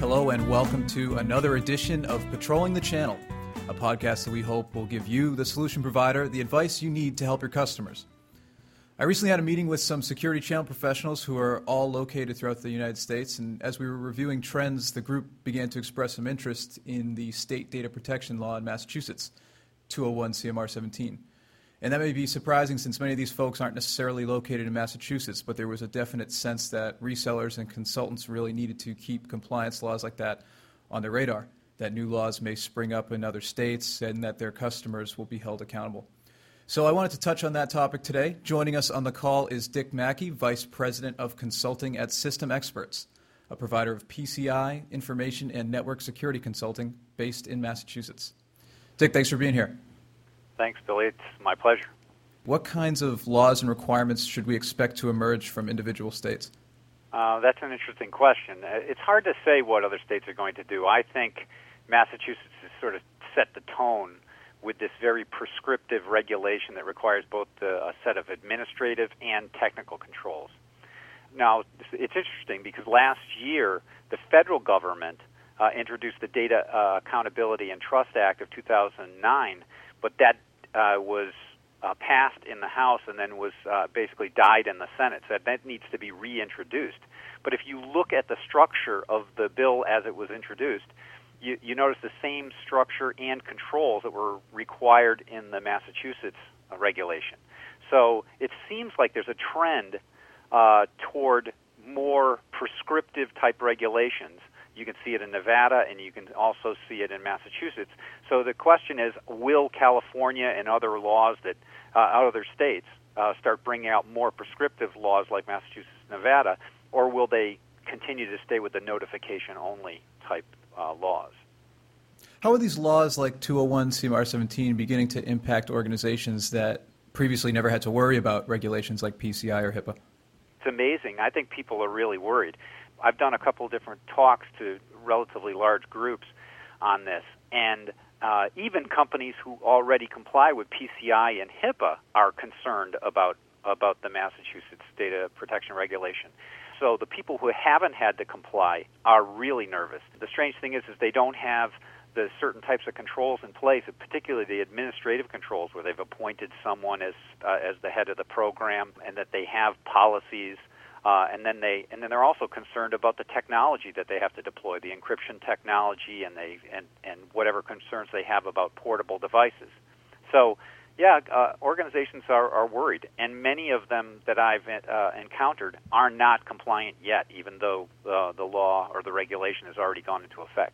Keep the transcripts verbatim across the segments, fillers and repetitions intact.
Hello and welcome to another edition of Patrolling the Channel, a podcast that we hope will give you, the solution provider, the advice you need to help your customers. I recently had a meeting with some security channel professionals who are all located throughout the United States, and as we were reviewing trends, the group began to express some interest in the state data protection law in Massachusetts, two oh one C M R seventeen. And that may be surprising since many of these folks aren't necessarily located in Massachusetts, but there was a definite sense that resellers and consultants really needed to keep compliance laws like that on their radar, that new laws may spring up in other states and that their customers will be held accountable. So I wanted to touch on that topic today. Joining us on the call is Dick Mackey, Vice President of Consulting at System Experts, a provider of P C I, information and network security consulting based in Massachusetts. Dick, thanks for being here. Thanks, Billy. It's my pleasure. What kinds of laws and requirements should we expect to emerge from individual states? Uh, that's an interesting question. It's hard to say what other states are going to do. I think Massachusetts has sort of set the tone with this very prescriptive regulation that requires both a set of administrative and technical controls. Now, it's interesting because last year the federal government uh, introduced the Data uh, Accountability and Trust Act of two thousand nine, but that uh, was uh, passed in the House and then was uh, basically died in the Senate. So that needs to be reintroduced. But if you look at the structure of the bill as it was introduced, you, you notice the same structure and controls that were required in the Massachusetts uh, regulation. So it seems like there's a trend uh, toward more prescriptive type regulations. You can see it in Nevada, and you can also see it in Massachusetts. So the question is, will California and other laws that uh, other states uh, start bringing out more prescriptive laws like Massachusetts and Nevada, or will they continue to stay with the notification-only type uh, laws? How are these laws like two oh one C M R seventeen beginning to impact organizations that previously never had to worry about regulations like P C I or HIPAA? It's amazing. I think people are really worried. I've done a couple of different talks to relatively large groups on this, and uh, even companies who already comply with P C I and HIPAA are concerned about about the Massachusetts data protection regulation. So the people who haven't had to comply are really nervous. The strange thing is, is they don't have the certain types of controls in place, particularly the administrative controls, where they've appointed someone as uh, as the head of the program, and that they have policies. Uh, and then they, and then they're also concerned about the technology that they have to deploy, the encryption technology, and they, and, and whatever concerns they have about portable devices. So, yeah, uh, organizations are, are worried, and many of them that I've uh, encountered are not compliant yet, even though uh, the law or the regulation has already gone into effect.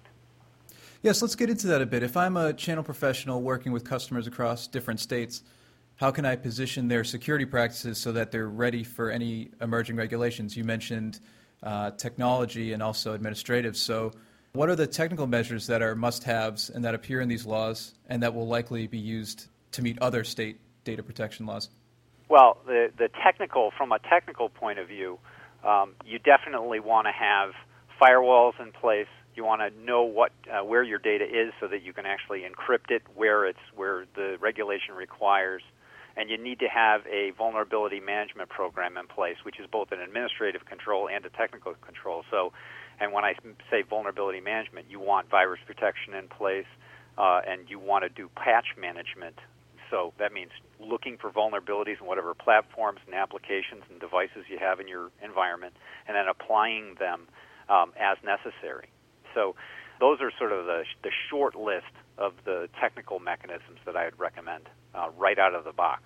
Yes, let's get into that a bit. If I'm a channel professional working with customers across different states, how can I position their security practices so that they're ready for any emerging regulations? You mentioned uh, technology and also administrative. So what are the technical measures that are must-haves and that appear in these laws and that will likely be used to meet other state data protection laws? Well, the, the technical, from a technical point of view, um, you definitely want to have firewalls in place. You want to know what uh, where your data is so that you can actually encrypt it where it's where the regulation requires. And you need to have a vulnerability management program in place, which is both an administrative control and a technical control. So, and when I say vulnerability management, you want virus protection in place, uh, and you want to do patch management. So that means looking for vulnerabilities in whatever platforms and applications and devices you have in your environment, and then applying them um, as necessary. So those are sort of the, the short list of the technical mechanisms that I would recommend uh, right out of the box.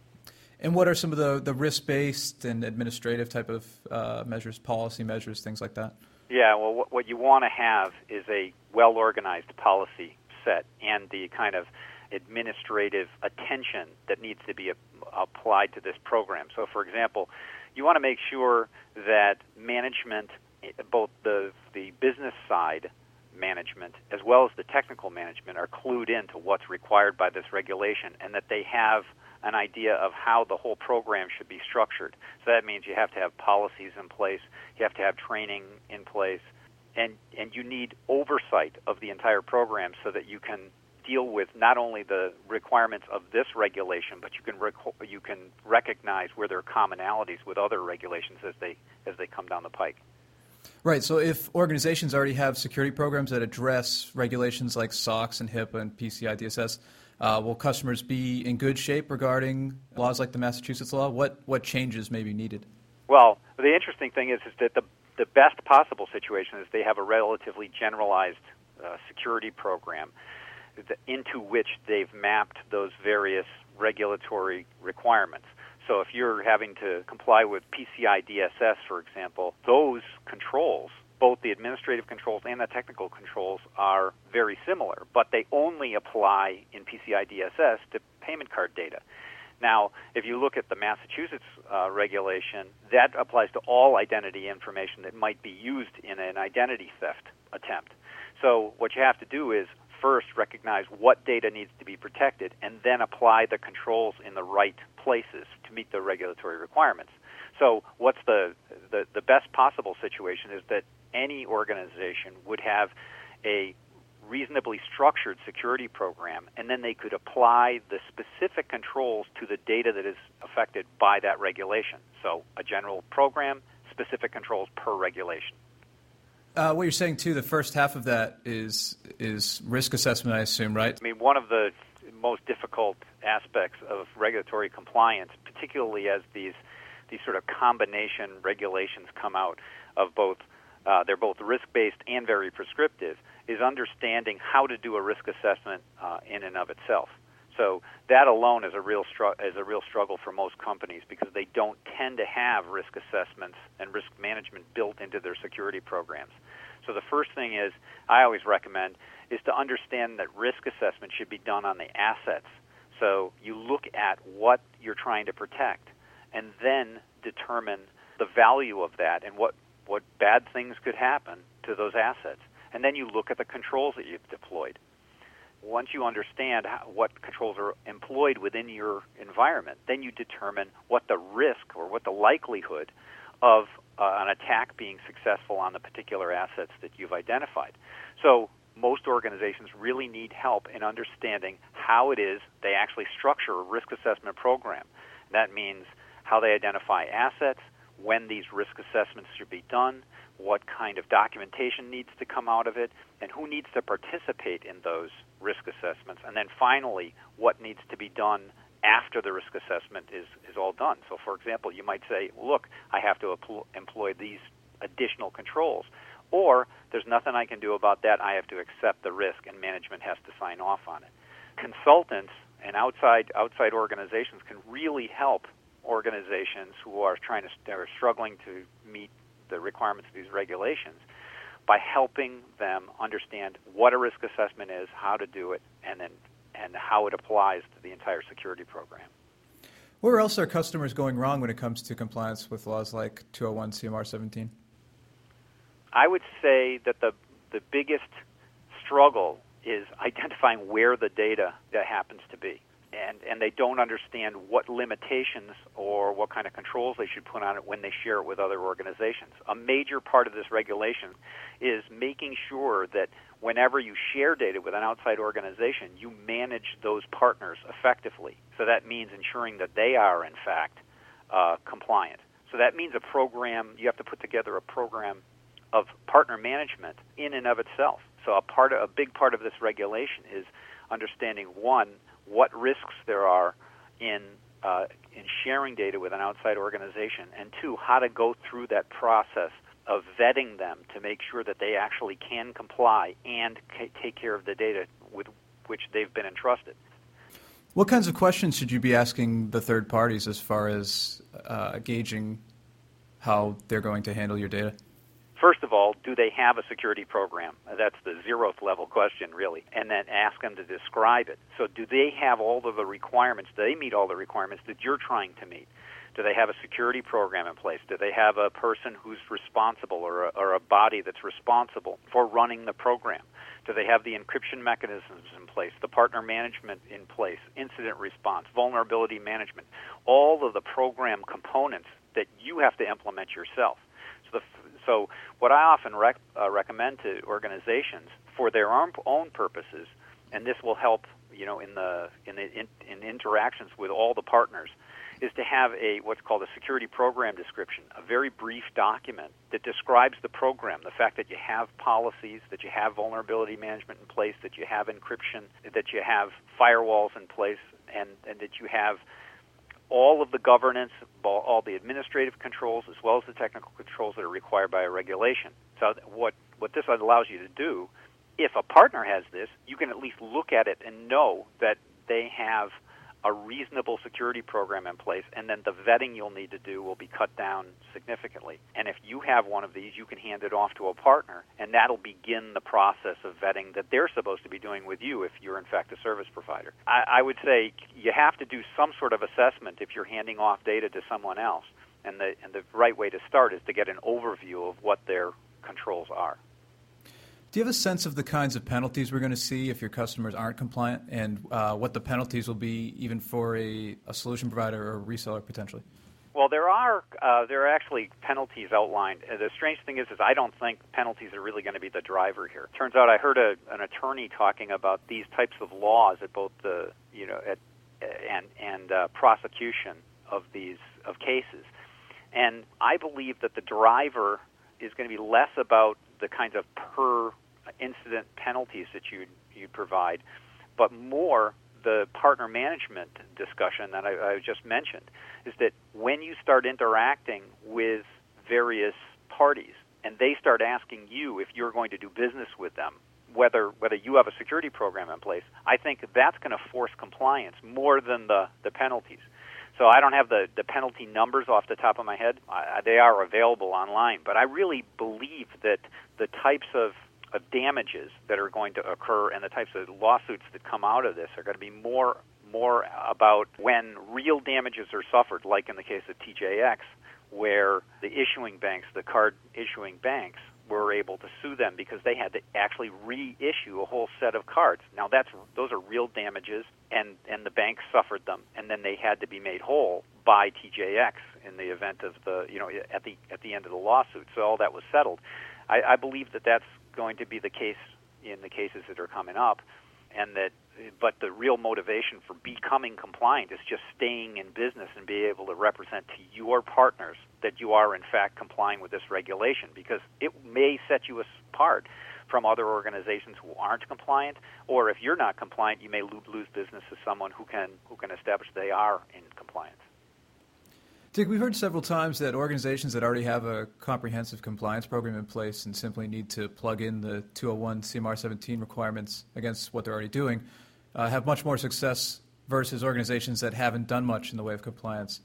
And what are some of the, the risk-based and administrative type of uh, measures, policy measures, things like that? Yeah, well, what, what you want to have is a well-organized policy set and the kind of administrative attention that needs to be a, applied to this program. So, for example, you want to make sure that management, both the the business side management as well as the technical management, are clued into what's required by this regulation, and that they have an idea of how the whole program should be structured. So that means you have to have policies in place, you have to have training in place, and and you need oversight of the entire program so that you can deal with not only the requirements of this regulation, but you can rec- you can recognize where there are commonalities with other regulations as they as they come down the pike. Right. So if organizations already have security programs that address regulations like SOX and HIPAA and P C I D S S, uh, will customers be in good shape regarding laws like the Massachusetts law? What what changes may be needed? Well, the interesting thing is, is that the, the best possible situation is they have a relatively generalized uh, security program into which they've mapped those various regulatory requirements. So if you're having to comply with P C I D S S, for example, those controls, both the administrative controls and the technical controls, are very similar, but they only apply in P C I D S S to payment card data. Now, if you look at the Massachusetts uh, regulation, that applies to all identity information that might be used in an identity theft attempt. So what you have to do is first recognize what data needs to be protected and then apply the controls in the right places to meet the regulatory requirements. So what's the, the, the best possible situation is that any organization would have a reasonably structured security program, and then they could apply the specific controls to the data that is affected by that regulation. So a general program, specific controls per regulation. Uh, what you're saying, too, the first half of that is is risk assessment, I assume, right? I mean, one of the most difficult aspects of regulatory compliance, particularly as these these sort of combination regulations come out of both, uh, they're both risk-based and very prescriptive, is understanding how to do a risk assessment uh, in and of itself. So that alone is a real stru- is a real struggle for most companies because they don't tend to have risk assessments and risk management built into their security programs. So the first thing is, I always recommend, is to understand that risk assessment should be done on the assets. So you look at what you're trying to protect and then determine the value of that and what, what bad things could happen to those assets. And then you look at the controls that you've deployed. Once you understand how, what controls are employed within your environment, then you determine what the risk or what the likelihood of uh, an attack being successful on the particular assets that you've identified. So most organizations really need help in understanding how it is they actually structure a risk assessment program. That means how they identify assets, when these risk assessments should be done, what kind of documentation needs to come out of it, and who needs to participate in those risk assessments. And then finally, what needs to be done after the risk assessment is, is all done. So, for example, you might say, look, I have to empl- employ these additional controls. Or there's nothing I can do about that. I have to accept the risk, and management has to sign off on it. Consultants and outside outside organizations can really help organizations who are trying to are struggling to meet the requirements of these regulations by helping them understand what a risk assessment is, how to do it, and then and how it applies to the entire security program. Where else are customers going wrong when it comes to compliance with laws like two oh one C M R seventeen? I would say that the the biggest struggle is identifying where the data that happens to be. And, and they don't understand what limitations or what kind of controls they should put on it when they share it with other organizations. A major part of this regulation is making sure that whenever you share data with an outside organization, you manage those partners effectively. So that means ensuring that they are, in fact, uh, compliant. So that means a program, you have to put together a program of partner management in and of itself. So a part, of, a big part of this regulation is understanding, one, what risks there are in uh, in sharing data with an outside organization, and two, how to go through that process of vetting them to make sure that they actually can comply and c- take care of the data with which they've been entrusted. What kinds of questions should you be asking the third parties as far as uh, gauging how they're going to handle your data? First of all, do they have a security program? That's the zeroth level question, really. And then ask them to describe it. So do they have all of the requirements? Do they meet all the requirements that you're trying to meet? Do they have a security program in place? Do they have a person who's responsible or a, or a body that's responsible for running the program? Do they have the encryption mechanisms in place, the partner management in place, incident response, vulnerability management, all of the program components that you have to implement yourself? So, the, so what I often rec, uh, recommend to organizations for their own, own purposes, and this will help, you know, in the in the in, in interactions with all the partners, is to have a what's called a security program description, a very brief document that describes the program, the fact that you have policies, that you have vulnerability management in place, that you have encryption, that you have firewalls in place, and, and that you have all of the governance, all the administrative controls, as well as the technical controls that are required by a regulation. So what, what this allows you to do, if a partner has this, you can at least look at it and know that they have a reasonable security program in place, and then the vetting you'll need to do will be cut down significantly. And if you have one of these, you can hand it off to a partner, and that'll begin the process of vetting that they're supposed to be doing with you if you're, in fact, a service provider. I, I would say you have to do some sort of assessment if you're handing off data to someone else, and the, and the right way to start is to get an overview of what their controls are. Do you have a sense of the kinds of penalties we're going to see if your customers aren't compliant, and uh, what the penalties will be even for a, a solution provider or a reseller potentially? Well, there are uh, there are actually penalties outlined. Uh, the strange thing is, is I don't think penalties are really going to be the driver here. Turns out I heard a, an attorney talking about these types of laws at both the you know at and and uh, prosecution of these of cases, and I believe that the driver is going to be less about the kinds of per incident penalties that you you provide, but more the partner management discussion that I, I just mentioned, is that when you start interacting with various parties and they start asking you if you're going to do business with them, whether whether you have a security program in place, I think that's going to force compliance more than the, the penalties. So I don't have the, the penalty numbers off the top of my head. I, they are available online. But I really believe that the types of, of damages that are going to occur and the types of lawsuits that come out of this are going to be more more about when real damages are suffered, like in the case of T J X, where the issuing banks, the card issuing banks, were able to sue them because they had to actually reissue a whole set of cards. Now, that's those are real damages, and, and the banks suffered them, and then they had to be made whole by T J X in the event of the, you know, at the at the end of the lawsuit. So all that was settled. I, I believe that that's going to be the case in the cases that are coming up, and that, but the real motivation for becoming compliant is just staying in business and be able to represent to your partners that you are in fact complying with this regulation, because it may set you apart from other organizations who aren't compliant, or if you're not compliant, you may lose business to someone who can who can establish they are in compliance. Dick, we've heard several times that organizations that already have a comprehensive compliance program in place and simply need to plug in the two oh one C M R seventeen requirements against what they're already doing uh, have much more success versus organizations that haven't done much in the way of compliance.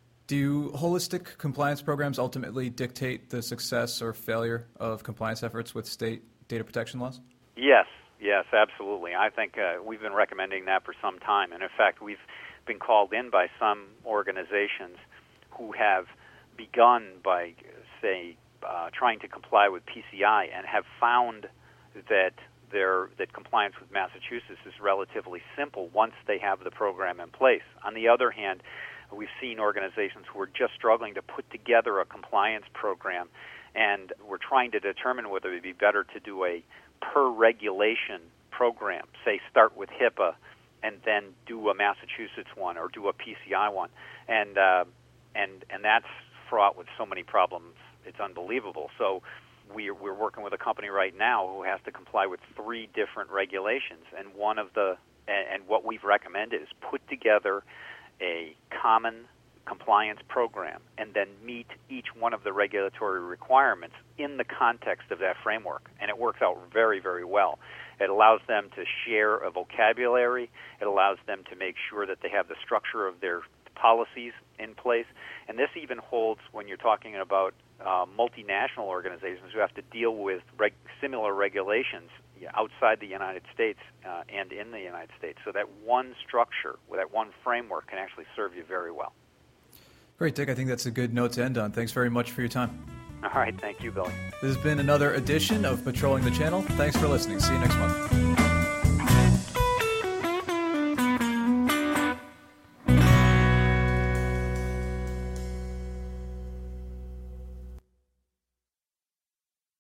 Do holistic compliance programs ultimately dictate the success or failure of compliance efforts with state data protection laws? Yes, yes, absolutely. I think uh, we've been recommending that for some time. And in fact, we've been called in by some organizations who have begun by, say, uh, trying to comply with P C I and have found that their that compliance with Massachusetts is relatively simple once they have the program in place. On the other hand, we've seen organizations who are just struggling to put together a compliance program, and we're trying to determine whether it would be better to do a per-regulation program, say start with HIPAA and then do a Massachusetts one or do a P C I one. And uh, and and that's fraught with so many problems, it's unbelievable. So we're, we're working with a company right now who has to comply with three different regulations, and one of the and, and what we've recommended is put together a common compliance program and then meet each one of the regulatory requirements in the context of that framework. And it works out very, very well. It allows them to share a vocabulary. It allows them to make sure that they have the structure of their policies in place. And this even holds when you're talking about uh, multinational organizations who have to deal with reg- similar regulations outside the United States uh, and in the United States. So that one structure, that one framework can actually serve you very well. Great, Dick. I think that's a good note to end on. Thanks very much for your time. All right. Thank you, Billy. This has been another edition of Patrolling the Channel. Thanks for listening. See you next month.